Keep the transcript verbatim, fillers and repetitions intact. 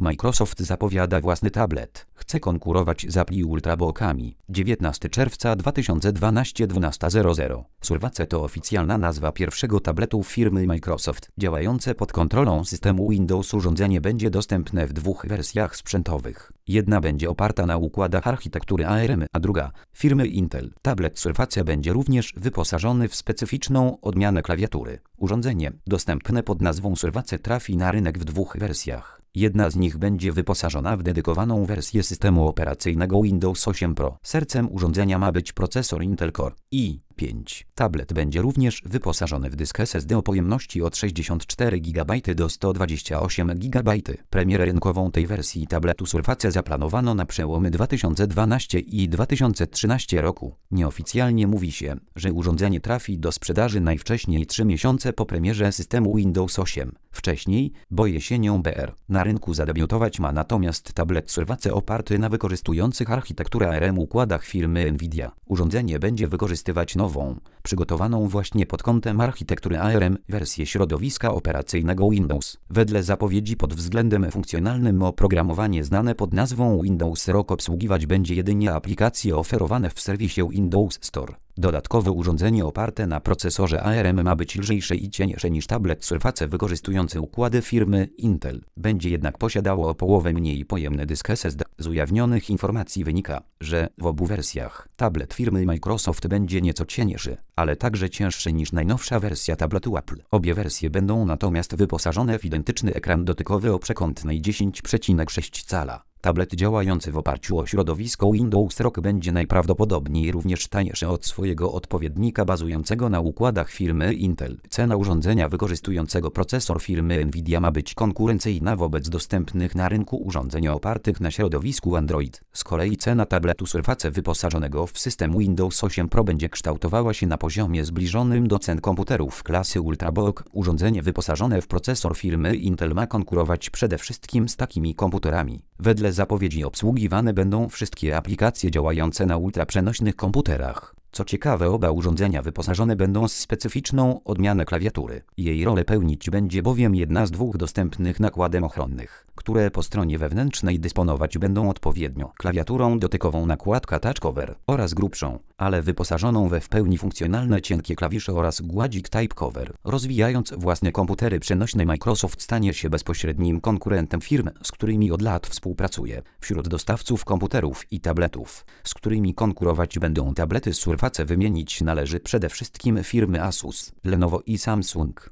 Microsoft zapowiada własny tablet. Chce konkurować z Apple i Ultrabookami. dziewiętnastego czerwca dwa tysiące dwunastego, dwunasta zero zero. Surface to oficjalna nazwa pierwszego tabletu firmy Microsoft. Działające pod kontrolą systemu Windows urządzenie będzie dostępne w dwóch wersjach sprzętowych. Jedna będzie oparta na układach architektury A R M, a druga firmy Intel. Tablet Surface będzie również wyposażony w specyficzną odmianę klawiatury. Urządzenie, dostępne pod nazwą Surface, trafi na rynek w dwóch wersjach. Jedna z nich będzie wyposażona w dedykowaną wersję systemu operacyjnego Windows osiem Pro. Sercem urządzenia ma być procesor Intel Core i pięć. Tablet będzie również wyposażony w dysk S S D o pojemności od sześćdziesiąt cztery gigabajty do sto dwadzieścia osiem gigabajtów. Premierę rynkową tej wersji tabletu Surface zaplanowano na przełomy dwa tysiące dwunastego i dwa tysiące trzynastego roku. Nieoficjalnie mówi się, że urządzenie trafi do sprzedaży najwcześniej trzy miesiące po premierze systemu Windows osiem. Wcześniej, bo jesienią B R. Na rynku zadebiutować ma natomiast tablet Surface oparty na wykorzystujących architekturę A R M układach firmy Nvidia. Urządzenie będzie wykorzystywać nową, przygotowaną właśnie pod kątem architektury A R M, wersję środowiska operacyjnego Windows. Wedle zapowiedzi pod względem funkcjonalnym oprogramowanie znane pod nazwą Windows R O K obsługiwać będzie jedynie aplikacje oferowane w serwisie Windows Store. Dodatkowe urządzenie oparte na procesorze A R M ma być lżejsze i cieńsze niż tablet Surface wykorzystujący układy firmy Intel. Będzie jednak posiadało o połowę mniej pojemny dysk S S D. Z ujawnionych informacji wynika, że w obu wersjach tablet firmy Microsoft będzie nieco cieńszy, ale także cięższy niż najnowsza wersja tabletu Apple. Obie wersje będą natomiast wyposażone w identyczny ekran dotykowy o przekątnej dziesięć przecinek sześć cala. Tablet działający w oparciu o środowisko Windows R O K będzie najprawdopodobniej również tańszy od swojego odpowiednika bazującego na układach firmy Intel. Cena urządzenia wykorzystującego procesor firmy Nvidia ma być konkurencyjna wobec dostępnych na rynku urządzeń opartych na środowisku Android. Z kolei cena tabletu Surface wyposażonego w system Windows osiem Pro będzie kształtowała się na poziomie zbliżonym do cen komputerów klasy Ultrabook. Urządzenie wyposażone w procesor firmy Intel ma konkurować przede wszystkim z takimi komputerami. Wedle zapowiedzi obsługiwane będą wszystkie aplikacje działające na ultraprzenośnych komputerach. Co ciekawe, oba urządzenia wyposażone będą w specyficzną odmianę klawiatury. Jej rolę pełnić będzie bowiem jedna z dwóch dostępnych nakładem ochronnych, które po stronie wewnętrznej dysponować będą odpowiednio klawiaturą dotykową nakładka Touch Cover oraz grubszą, ale wyposażoną we w pełni funkcjonalne cienkie klawisze oraz gładzik Type Cover. Rozwijając własne komputery przenośne, Microsoft stanie się bezpośrednim konkurentem firm, z którymi od lat współpracuje. Wśród dostawców komputerów i tabletów, z którymi konkurować będą tablety Surface, wymienić należy przede wszystkim firmy Asus, Lenovo i Samsung.